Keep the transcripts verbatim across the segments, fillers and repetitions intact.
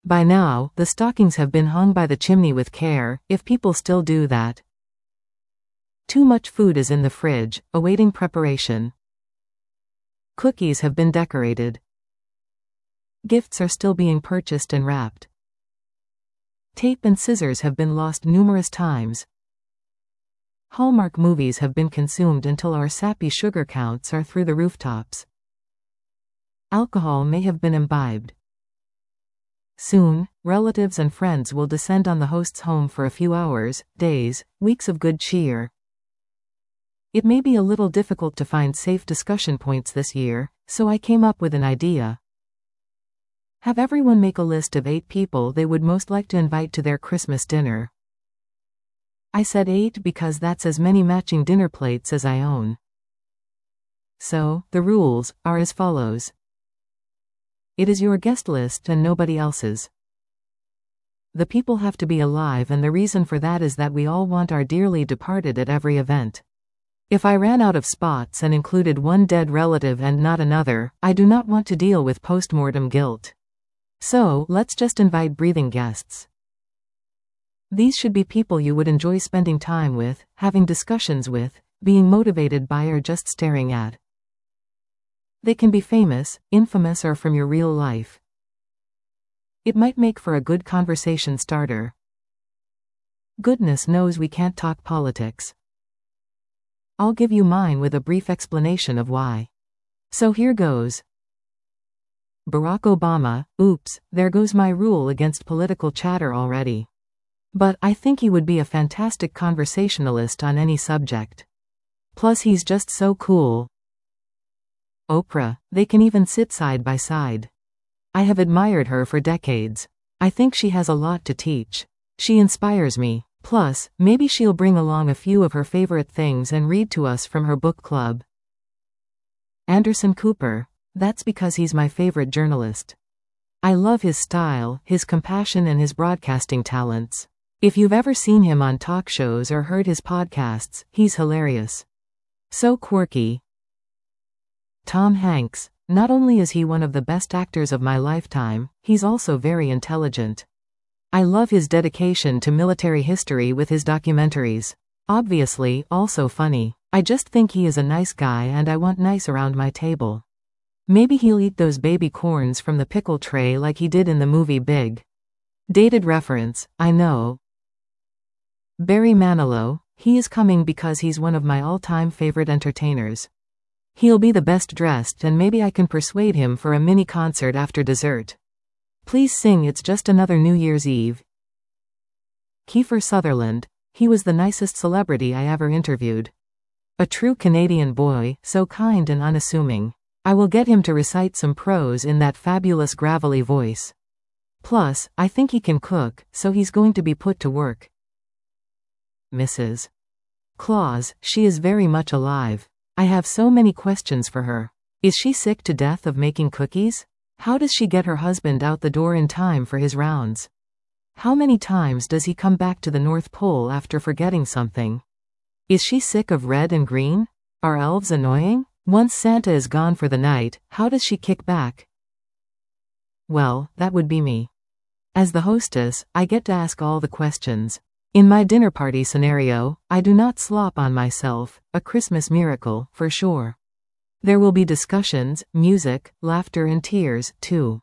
By now, the stockings have been hung by the chimney with care, if people still do that. Too much food is in the fridge, awaiting preparation. Cookies have been decorated. Gifts are still being purchased and wrapped. Tape and scissors have been lost numerous times. Hallmark movies have been consumed until our sappy sugar counts are through the rooftops. Alcohol may have been imbibed. Soon, relatives and friends will descend on the host's home for a few hours, days, weeks of good cheer. It may be a little difficult to find safe discussion points this year, so I came up with an idea. Have everyone make a list of eight people they would most like to invite to their Christmas dinner. I said eight because that's as many matching dinner plates as I own. So, the rules are as follows. It is your guest list and nobody else's. The people have to be alive, and the reason for that is that we all want our dearly departed at every event. If I ran out of spots and included one dead relative and not another, I do not want to deal with post-mortem guilt. So, let's just invite breathing guests. These should be people you would enjoy spending time with, having discussions with, being motivated by, or just staring at. They can be famous, infamous, or from your real life. It might make for a good conversation starter. Goodness knows we can't talk politics. I'll give you mine with a brief explanation of why. So here goes. Barack Obama. Oops, there goes my rule against political chatter already. But I think he would be a fantastic conversationalist on any subject. Plus he's just so cool. Oprah. They can even sit side by side. I have admired her for decades. I think she has a lot to teach. She inspires me. Plus, maybe she'll bring along a few of her favorite things and read to us from her book club. Anderson Cooper. That's because he's my favorite journalist. I love his style, his compassion, and his broadcasting talents. If you've ever seen him on talk shows or heard his podcasts, he's hilarious. So quirky. Tom Hanks. Not only is he one of the best actors of my lifetime, he's also very intelligent. I love his dedication to military history with his documentaries. Obviously, also funny. I just think he is a nice guy and I want nice around my table. Maybe he'll eat those baby corns from the pickle tray like he did in the movie Big. Dated reference, I know. Barry Manilow. He is coming because he's one of my all-time favorite entertainers. He'll be the best dressed, and maybe I can persuade him for a mini concert after dessert. Please sing It's Just Another New Year's Eve. Kiefer Sutherland. He was the nicest celebrity I ever interviewed. A true Canadian boy, so kind and unassuming. I will get him to recite some prose in that fabulous gravelly voice. Plus, I think he can cook, so he's going to be put to work. Missus Claus. She is very much alive. I have so many questions for her. Is she sick to death of making cookies? How does she get her husband out the door in time for his rounds? How many times does he come back to the North Pole after forgetting something? Is she sick of red and green? Are elves annoying? Once Santa is gone for the night, how does she kick back? Well, that would be me. As the hostess, I get to ask all the questions. In my dinner party scenario, I do not slop on myself, a Christmas miracle, for sure. There will be discussions, music, laughter, and tears, too.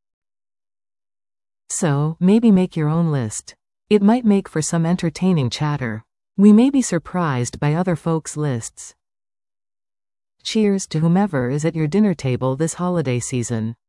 So, maybe make your own list. It might make for some entertaining chatter. We may be surprised by other folks' lists. Cheers to whomever is at your dinner table this holiday season.